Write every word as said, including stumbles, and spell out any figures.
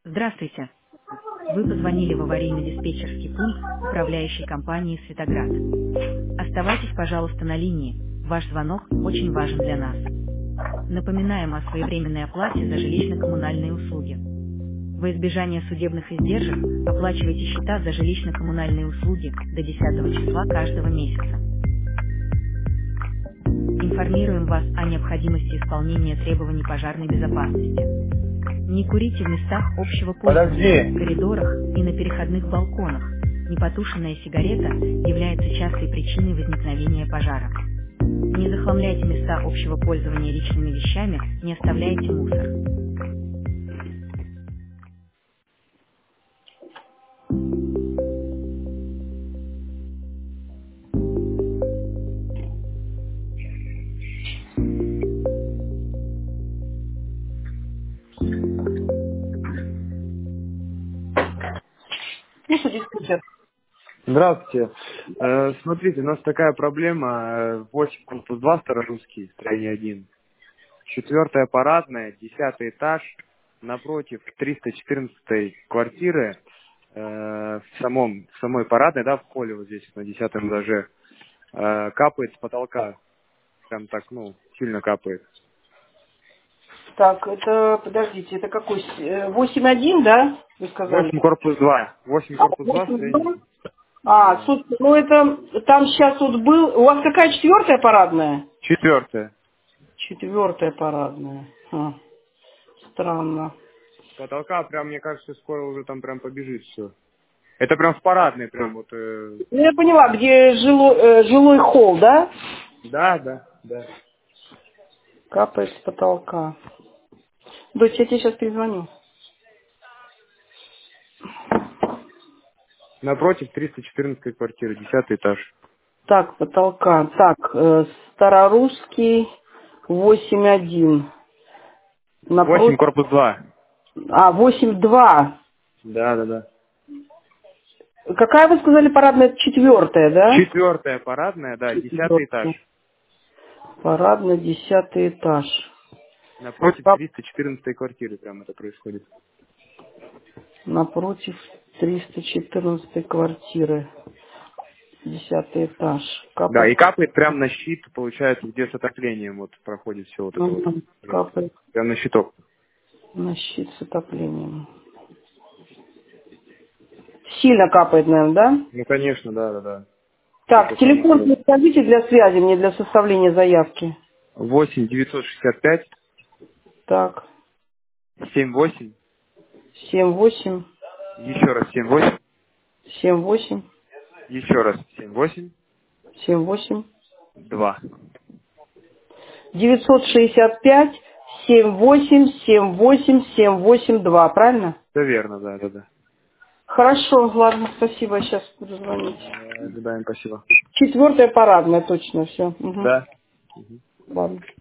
Здравствуйте. Вы позвонили в аварийно-диспетчерский пункт управляющей компании «Светоград». Оставайтесь, пожалуйста, на линии. Ваш звонок очень важен для нас. Напоминаем о своевременной оплате за жилищно-коммунальные услуги. Во избежание судебных издержек оплачивайте счета за жилищно-коммунальные услуги до десятого числа каждого месяца. Информируем вас о необходимости исполнения требований пожарной безопасности. Не курите в местах общего пользования, в Подожди. коридорах и на переходных балконах. Непотушенная сигарета является частой причиной возникновения пожара. Не захламляйте места общего пользования личными вещами, не оставляйте мусор. Слушай, диспетчер. Здравствуйте. Э, смотрите, у нас такая проблема. э, восемь корпус два Старорусский, строение один. Четвертая парадная, десятый этаж, напротив триста четырнадцатой квартиры, э, в, самом, в самой парадной, да, в холле вот здесь, на десятом этаже, э, капает с потолка. Прям так, ну, сильно капает. Так, это, подождите, это какой? Э, восемь один, да? Вы сказали? Восемь корпус два. Восемь А, корпус два, восемь два? строение. А, Да. слушайте, ну это, там сейчас вот был, у вас какая четвертая парадная? Четвертая. Четвертая парадная. А, странно. С потолка прям, мне кажется, скоро уже там прям побежит все. Это прям в парадной, прям вот. э, Ну, я поняла, где жилой, э, жилой холл, да? Да, да, да. Капает с потолка. Дочь, я тебе сейчас перезвоню. Напротив триста четырнадцатой квартиры, десятый этаж. Так, потолка. Так, э, Старорусский восемь один. Восемь Напротив. корпус два. А, восемь два. Да, да, да. Какая вы сказали парадная? Четвертая, да? Четвертая парадная, да, десятый этаж. Четвертая. Парадная, десятый этаж. Напротив Кап- триста четырнадцатой квартиры прям это происходит. Напротив триста четырнадцатой квартиры. Десятый этаж. Да, Капает. и капает прям на щит, получается, где с отоплением вот проходит все вот это вот. Мгм. Капает Прям на щиток. на щит с отоплением. Сильно капает, наверное, да? Ну, конечно, да, да, да. Так, Что самое телефон главное. скажите для связи мне, для составления заявки. восемь девятьсот шестьдесят пять Так, семь восемь, семь восемь, еще раз семь восемь, семь восемь, еще раз семь восемь, семь восемь. два. девятьсот шестьдесят пять, семь восемь, семь восемь, семь восемь два, правильно? Все верно, да, да, да. Хорошо, ладно, спасибо, сейчас буду звонить. Э, Ожидаем, спасибо. Четвертая парадная, точно, все. Да. Ладно.